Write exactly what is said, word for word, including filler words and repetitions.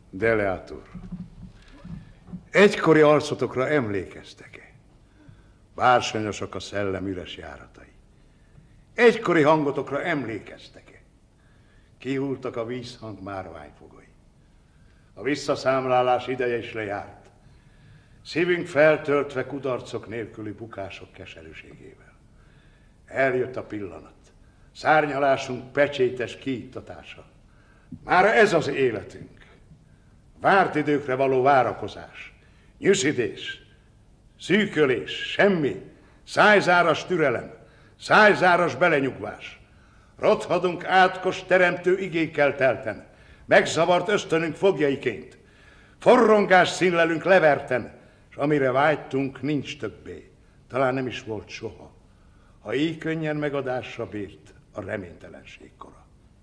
Deleatur, egykori arcotokra emlékeztek-e? Bársonyosak a szellem üres járatai. Egykori hangotokra emlékeztek-e? Kihultak a vízhang márványfogai. A visszaszámlálás ideje is lejárt. Szívünk feltöltve kudarcok nélküli bukások keserűségével. Eljött a pillanat. Szárnyalásunk pecsétes kiiktatása. Már ez az életünk. Várt időkre való várakozás, nyüszidés, szűkölés, semmi, szájzáras türelem, szájzáras belenyugvás. Rothadunk átkos teremtő igékkel telten, megzavart ösztönünk fogjaiként. Forrongás színlelünk leverten, s amire vágytunk, nincs többé, talán nem is volt soha, ha így könnyen megadásra bírt a reménytelenség kora.